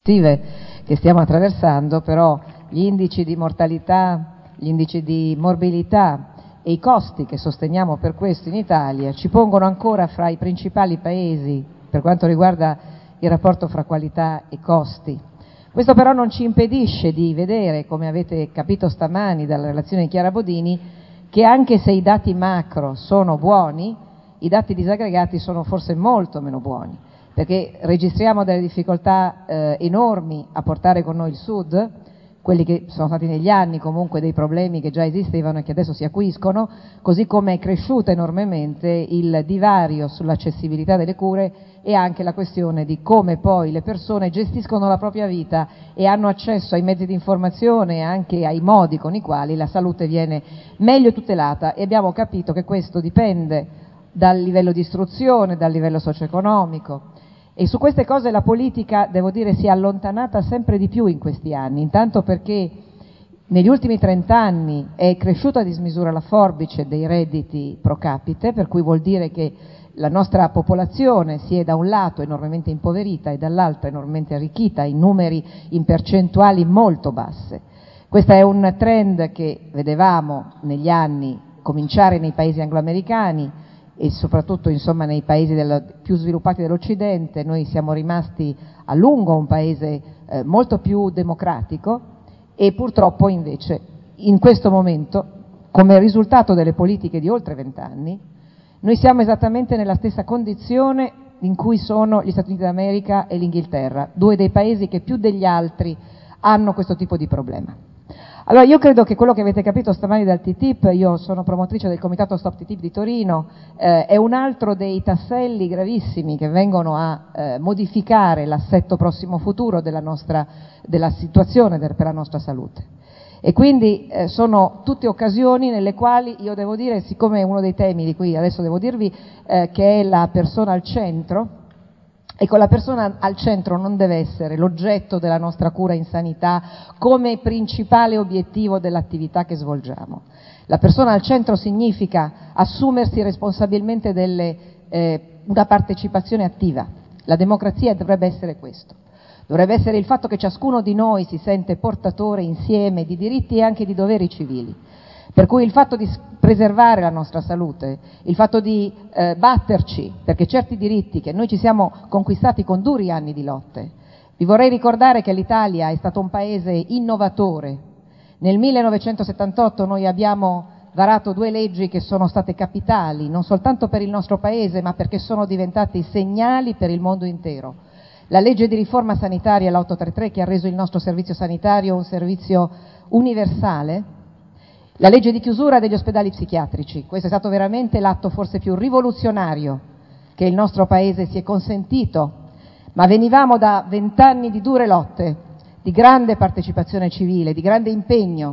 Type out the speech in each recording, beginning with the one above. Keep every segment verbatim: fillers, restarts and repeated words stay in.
cattive che stiamo attraversando, però gli indici di mortalità, gli indici di morbilità e i costi che sosteniamo per questo in Italia ci pongono ancora fra i principali paesi per quanto riguarda il rapporto fra qualità e costi. Questo però non ci impedisce di vedere, come avete capito stamani dalla relazione di Chiara Bodini, che anche se i dati macro sono buoni, i dati disaggregati sono forse molto meno buoni, perché registriamo delle difficoltà eh, enormi a portare con noi il Sud, quelli che sono stati negli anni comunque dei problemi che già esistevano e che adesso si acuiscono, così come è cresciuto enormemente il divario sull'accessibilità delle cure e anche la questione di come poi le persone gestiscono la propria vita e hanno accesso ai mezzi di informazione e anche ai modi con i quali la salute viene meglio tutelata, e abbiamo capito che questo dipende dal livello di istruzione, dal livello socio-economico. E su queste cose la politica, devo dire, si è allontanata sempre di più in questi anni, intanto perché negli ultimi trent'anni è cresciuta a dismisura la forbice dei redditi pro capite, per cui vuol dire che la nostra popolazione si è da un lato enormemente impoverita e dall'altro enormemente arricchita in numeri, in percentuali molto basse. Questo è un trend che vedevamo negli anni cominciare nei paesi angloamericani e soprattutto insomma nei paesi del, più sviluppati dell'Occidente. Noi siamo rimasti a lungo un paese eh, molto più democratico e purtroppo invece in questo momento, come risultato delle politiche di oltre vent'anni, noi siamo esattamente nella stessa condizione in cui sono gli Stati Uniti d'America e l'Inghilterra, due dei paesi che più degli altri hanno questo tipo di problema. Allora io credo che quello che avete capito stamani dal T T I P, io sono promotrice del comitato Stop T T I P di Torino, eh, è un altro dei tasselli gravissimi che vengono a eh, modificare l'assetto prossimo futuro della nostra della situazione del, per la nostra salute. E quindi eh, sono tutte occasioni nelle quali io devo dire, siccome è uno dei temi di cui adesso devo dirvi eh, che è la persona al centro, ecco, la persona al centro non deve essere l'oggetto della nostra cura in sanità come principale obiettivo dell'attività che svolgiamo. La persona al centro significa assumersi responsabilmente delle, eh, una partecipazione attiva. La democrazia dovrebbe essere questo. Dovrebbe essere il fatto che ciascuno di noi si sente portatore insieme di diritti e anche di doveri civili. Per cui il fatto di preservare la nostra salute, il fatto di eh, batterci perché certi diritti che noi ci siamo conquistati con duri anni di lotte. Vi vorrei ricordare che l'Italia è stato un paese innovatore. Nel millenovecentosettantotto noi abbiamo varato due leggi che sono state capitali, non soltanto per il nostro paese, ma perché sono diventati segnali per il mondo intero. La legge di riforma sanitaria, l'ottocentotrentatré, che ha reso il nostro servizio sanitario un servizio universale, la legge di chiusura degli ospedali psichiatrici. Questo è stato veramente l'atto forse più rivoluzionario che il nostro Paese si è consentito, ma venivamo da vent'anni di dure lotte, di grande partecipazione civile, di grande impegno,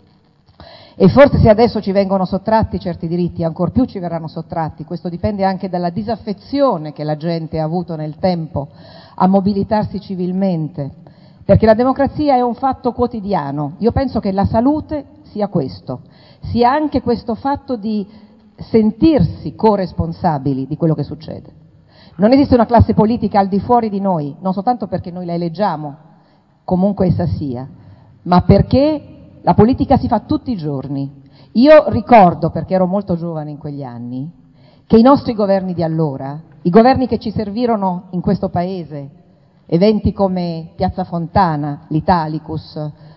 e forse se adesso ci vengono sottratti certi diritti, ancor più ci verranno sottratti. Questo dipende anche dalla disaffezione che la gente ha avuto nel tempo a mobilitarsi civilmente, perché la democrazia è un fatto quotidiano. Io penso che la salute sia questo, sia anche questo fatto di sentirsi corresponsabili di quello che succede. Non esiste una classe politica al di fuori di noi, non soltanto perché noi la eleggiamo, comunque essa sia, ma perché la politica si fa tutti i giorni. Io ricordo, perché ero molto giovane in quegli anni, che i nostri governi di allora, i governi che ci servirono in questo Paese, eventi come Piazza Fontana, l'Italicus,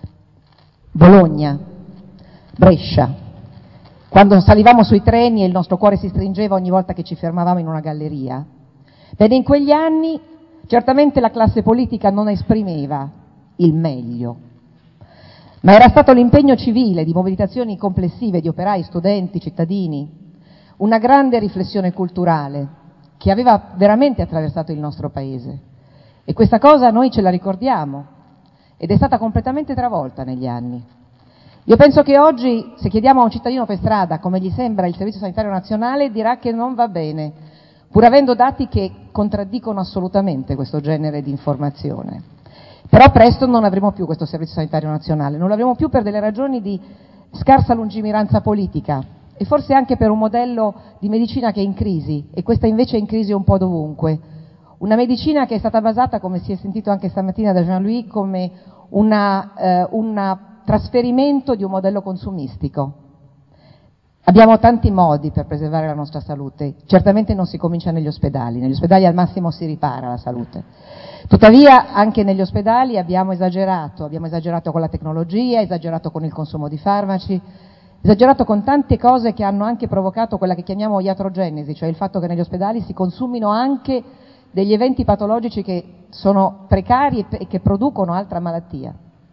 Bologna, Brescia, quando salivamo sui treni e il nostro cuore si stringeva ogni volta che ci fermavamo in una galleria, bene, in quegli anni certamente la classe politica non esprimeva il meglio, ma era stato l'impegno civile di mobilitazioni complessive di operai, studenti, cittadini, una grande riflessione culturale che aveva veramente attraversato il nostro Paese, e questa cosa noi ce la ricordiamo ed è stata completamente travolta negli anni. Io penso che oggi, se chiediamo a un cittadino per strada come gli sembra il Servizio Sanitario Nazionale, dirà che non va bene, pur avendo dati che contraddicono assolutamente questo genere di informazione. Però presto non avremo più questo Servizio Sanitario Nazionale, non l'avremo più per delle ragioni di scarsa lungimiranza politica e forse anche per un modello di medicina che è in crisi, e questa invece è in crisi un po' dovunque. Una medicina che è stata basata, come si è sentito anche stamattina da Jean-Louis, come una, eh, un trasferimento di un modello consumistico. Abbiamo tanti modi per preservare la nostra salute, certamente non si comincia negli ospedali, negli ospedali al massimo si ripara la salute. Tuttavia anche negli ospedali abbiamo esagerato, abbiamo esagerato con la tecnologia, esagerato con il consumo di farmaci, esagerato con tante cose che hanno anche provocato quella che chiamiamo iatrogenesi, cioè il fatto che negli ospedali si consumino anche degli eventi patologici che sono precari e che producono altra malattia.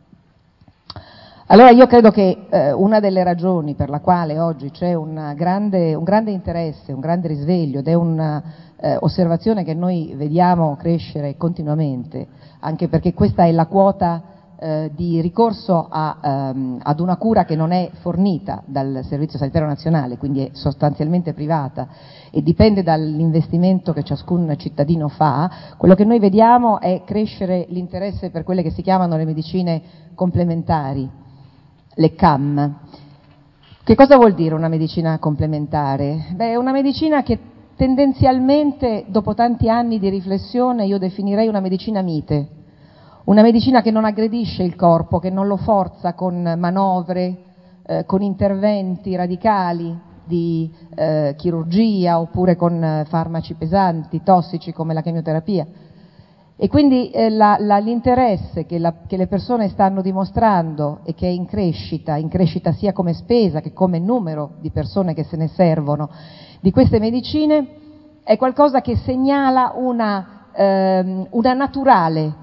Allora io credo che eh, una delle ragioni per la quale oggi c'è un grande, un grande interesse, un grande risveglio ed è un'osservazione eh, che noi vediamo crescere continuamente, anche perché questa è la quota eh, di ricorso a, ehm, ad una cura che non è fornita dal Servizio Sanitario Nazionale, quindi è sostanzialmente privata e dipende dall'investimento che ciascun cittadino fa, quello che noi vediamo è crescere l'interesse per quelle che si chiamano le medicine complementari, le C A M. Che cosa vuol dire una medicina complementare? Beh, è una medicina che tendenzialmente, dopo tanti anni di riflessione, io definirei una medicina mite, una medicina che non aggredisce il corpo, che non lo forza con manovre, eh, con interventi radicali di eh, chirurgia oppure con farmaci pesanti, tossici come la chemioterapia. E quindi eh, la, la, l'interesse che, la, che le persone stanno dimostrando e che è in crescita, in crescita sia come spesa che come numero di persone che se ne servono di queste medicine, è qualcosa che segnala una, ehm, una naturale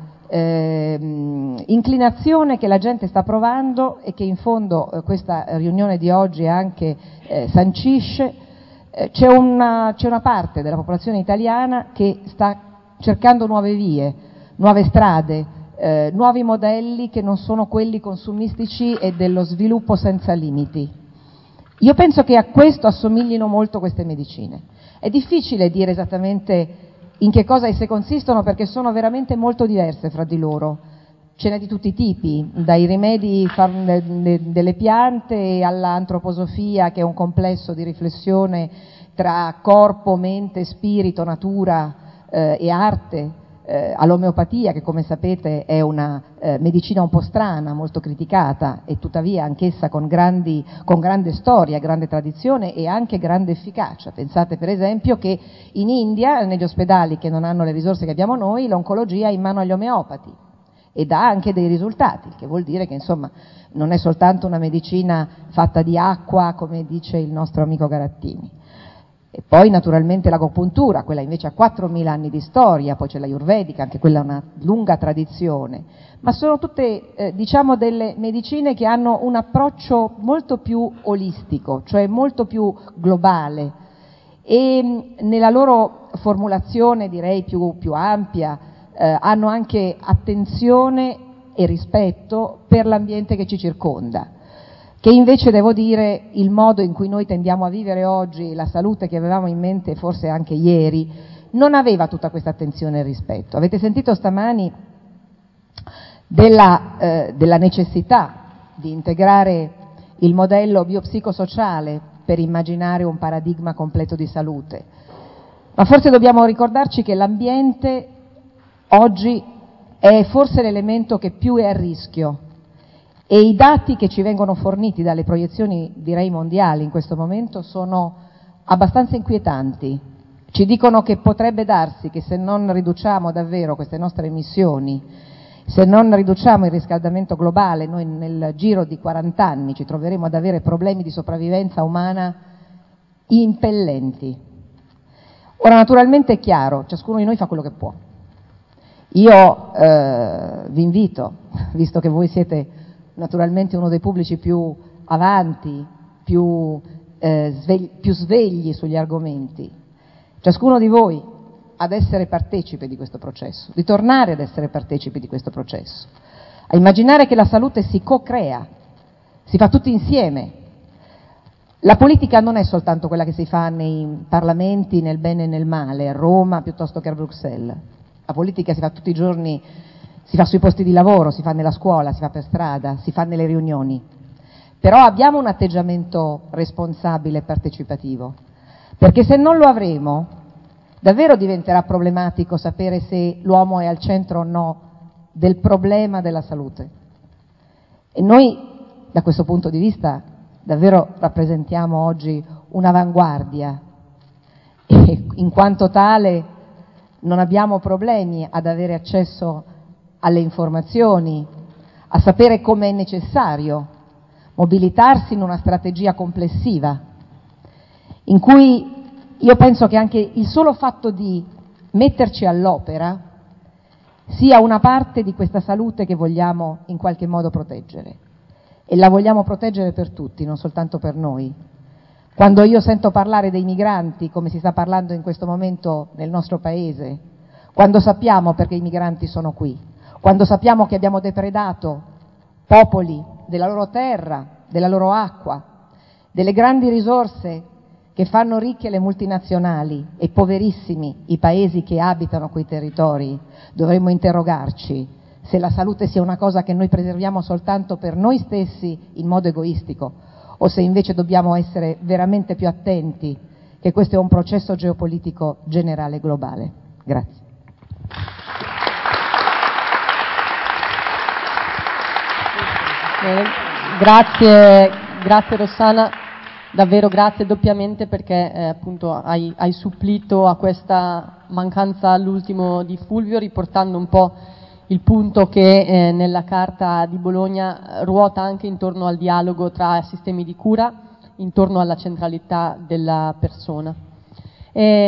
ehm, inclinazione che la gente sta provando e che in fondo eh, questa riunione di oggi anche eh, sancisce. Eh, c'è, una, c'è una parte della popolazione italiana che sta cercando nuove vie, nuove strade, eh, nuovi modelli che non sono quelli consumistici e dello sviluppo senza limiti. Io penso che a questo assomiglino molto queste medicine. È difficile dire esattamente in che cosa esse consistono perché sono veramente molto diverse fra di loro. Ce n'è di tutti i tipi, dai rimedi delle piante all'antroposofia, che è un complesso di riflessione tra corpo, mente, spirito, natura eh, e arte, eh, all'omeopatia, che come sapete è una eh, medicina un po' strana, molto criticata e tuttavia anch'essa con, grandi, con grande storia, grande tradizione e anche grande efficacia. Pensate per esempio che in India, negli ospedali che non hanno le risorse che abbiamo noi, l'oncologia è in mano agli omeopati e dà anche dei risultati, che vuol dire che insomma non è soltanto una medicina fatta di acqua, come dice il nostro amico Garattini. E poi naturalmente l'agopuntura, quella invece ha quattromila anni di storia, poi c'è l'ayurvedica, anche quella ha una lunga tradizione, ma sono tutte eh, diciamo delle medicine che hanno un approccio molto più olistico, cioè molto più globale e mh, nella loro formulazione direi più, più ampia eh, hanno anche attenzione e rispetto per l'ambiente che ci circonda, che invece devo dire il modo in cui noi tendiamo a vivere oggi, la salute che avevamo in mente forse anche ieri, non aveva tutta questa attenzione e rispetto. Avete sentito stamani della, eh, della necessità di integrare il modello biopsicosociale per immaginare un paradigma completo di salute, ma forse dobbiamo ricordarci che l'ambiente oggi è forse l'elemento che più è a rischio. E i dati che ci vengono forniti dalle proiezioni, direi mondiali in questo momento, sono abbastanza inquietanti. Ci dicono che potrebbe darsi che se non riduciamo davvero queste nostre emissioni, se non riduciamo il riscaldamento globale, noi nel giro di quaranta anni ci troveremo ad avere problemi di sopravvivenza umana impellenti. Ora naturalmente è chiaro, ciascuno di noi fa quello che può. Io eh, vi invito, visto che voi siete naturalmente uno dei pubblici più avanti, più, eh, svegli, più svegli sugli argomenti, ciascuno di voi ad essere partecipe di questo processo, di tornare ad essere partecipi di questo processo, a immaginare che la salute si co-crea, si fa tutti insieme. La politica non è soltanto quella che si fa nei parlamenti, nel bene e nel male, a Roma piuttosto che a Bruxelles. La politica si fa tutti i giorni, si fa sui posti di lavoro, si fa nella scuola, si fa per strada, si fa nelle riunioni. Però abbiamo un atteggiamento responsabile e partecipativo, perché se non lo avremo, davvero diventerà problematico sapere se l'uomo è al centro o no del problema della salute. E noi, da questo punto di vista, davvero rappresentiamo oggi un'avanguardia e in quanto tale non abbiamo problemi ad avere accesso alle informazioni, a sapere come è necessario mobilitarsi in una strategia complessiva, in cui io penso che anche il solo fatto di metterci all'opera sia una parte di questa salute che vogliamo in qualche modo proteggere. E la vogliamo proteggere per tutti, non soltanto per noi. Quando io sento parlare dei migranti, come si sta parlando in questo momento nel nostro Paese, quando sappiamo perché i migranti sono qui, quando sappiamo che abbiamo depredato popoli della loro terra, della loro acqua, delle grandi risorse che fanno ricche le multinazionali e poverissimi i paesi che abitano quei territori, dovremmo interrogarci se la salute sia una cosa che noi preserviamo soltanto per noi stessi in modo egoistico o se invece dobbiamo essere veramente più attenti che questo è un processo geopolitico generale globale. Grazie. Eh, grazie, grazie Rossana, davvero grazie doppiamente perché eh, appunto hai, hai supplito a questa mancanza all'ultimo di Fulvio, riportando un po' il punto che eh, nella Carta di Bologna ruota anche intorno al dialogo tra sistemi di cura, intorno alla centralità della persona. E